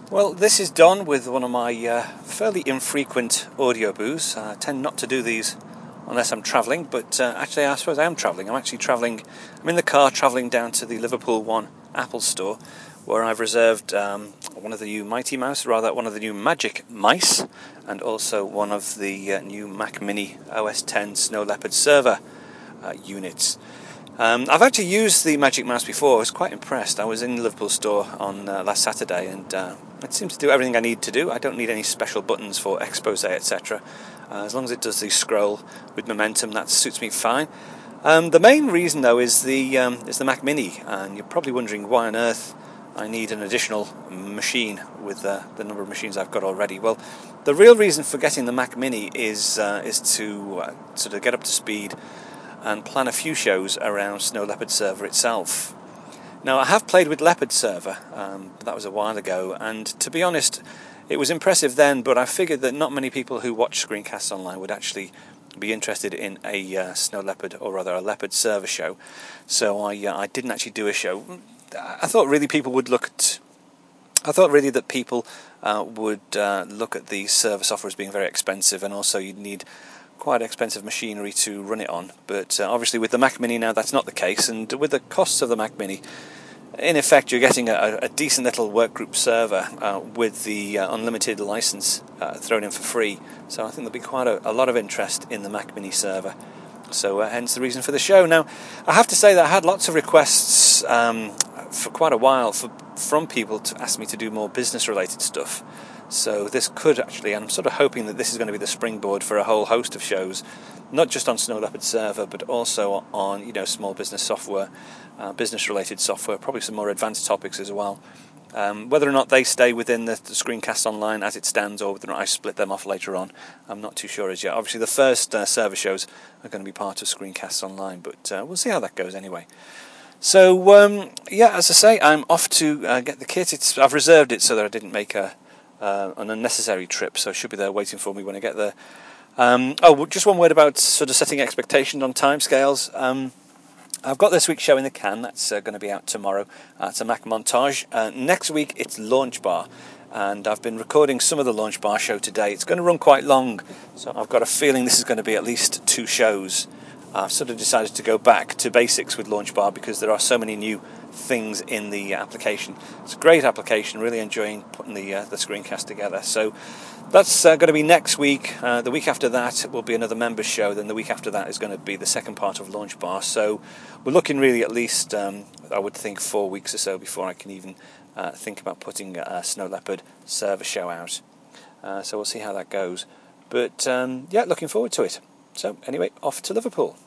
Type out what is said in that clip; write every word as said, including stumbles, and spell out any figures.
Well, this is Don with one of my uh, fairly infrequent audio booths. I tend not to do these unless I'm travelling, but uh, actually I suppose I am travelling. I'm actually travelling, I'm in the car travelling down to the Liverpool One Apple store, where I've reserved um, one of the new Mighty Mouse, rather one of the new Magic Mice, and also one of the uh, new Mac Mini O S ten Snow Leopard server uh, units. Um, I've actually used the Magic Mouse before. I was quite impressed. I was in the Liverpool store on uh, last Saturday, and uh, it seems to do everything I need to do. I don't need any special buttons for expose, et cetera. Uh, as long as it does the scroll with momentum, that suits me fine. Um, the main reason, though, is the um, is the Mac Mini, and you're probably wondering why on earth I need an additional machine with uh, the number of machines I've got already. Well, the real reason for getting the Mac Mini is uh, is to uh, sort of get up to speed and plan a few shows around Snow Leopard server itself. Now, I have played with Leopard server, um, but that was a while ago, and to be honest, it was impressive then, but I figured that not many people who watch screencasts online would actually be interested in a uh, Snow Leopard, or rather a Leopard server show, so I uh, I didn't actually do a show. I thought really people would look at I thought really that people uh, would uh, look at the server software as being very expensive, and also you'd need quite expensive machinery to run it on. But uh, obviously with the Mac Mini now that's not the case, and with the costs of the Mac Mini, in effect you're getting a, a decent little workgroup server uh, with the uh, unlimited license uh, thrown in for free. So I think there'll be quite a, a lot of interest in the Mac Mini server. So uh, hence the reason for the show. Now, I have to say that I had lots of requests um, for quite a while for, from people to ask me to do more business-related stuff. So this could actually, and I'm sort of hoping that this is going to be the springboard for a whole host of shows, not just on Snow Leopard server, but also on, you know, small business software, uh, business-related software, probably some more advanced topics as well. Um, whether or not they stay within the, the screencast online as it stands, or whether or not I split them off later on, I'm not too sure as yet. Obviously, the first uh, server shows are going to be part of screencasts online, but uh, we'll see how that goes anyway. So, um, yeah, as I say, I'm off to uh, get the kit. It's, I've reserved it so that I didn't make a uh, an unnecessary trip, so it should be there waiting for me when I get there. Um, oh, just one word about sort of setting expectations on timescales. Um, I've got this week's show in the can. That's uh, going to be out tomorrow. Uh, it's a Mac montage. Uh, next week it's Launch Bar, and I've been recording some of the Launch Bar show today. It's going to run quite long, so I've got a feeling this is going to be at least two shows. I've sort of decided to go back to basics with Launch Bar because there are so many new things in the application. It's a great application, really enjoying putting the uh, the screencast together. So that's uh, going to be next week. Uh, the week after that will be another members show. Then the week after that is going to be the second part of Launch Bar. So we're looking really at least, um, I would think, four weeks or so before I can even uh, think about putting a Snow Leopard server show out. Uh, so we'll see how that goes. But um, yeah, looking forward to it. So anyway, off to Liverpool.